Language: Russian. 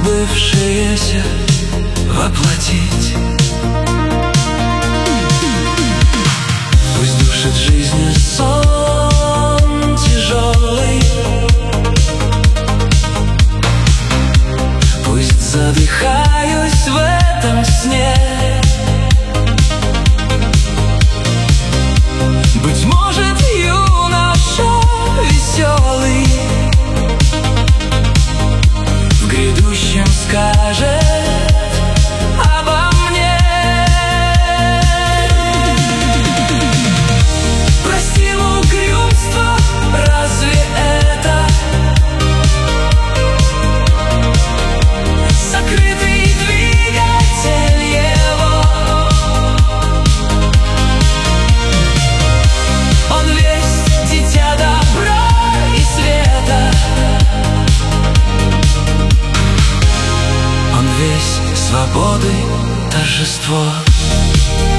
несбывшееся воплотить. Пусть душит жизнью сон тяжелый, пусть задыхаюсь в этом сне. Быть может, юноша веселый в грядущем скажет обо мне. Прости угрюмство, разве это сокрытый двигатель его? Он весь дитя добра и света, он весь свободы торжество.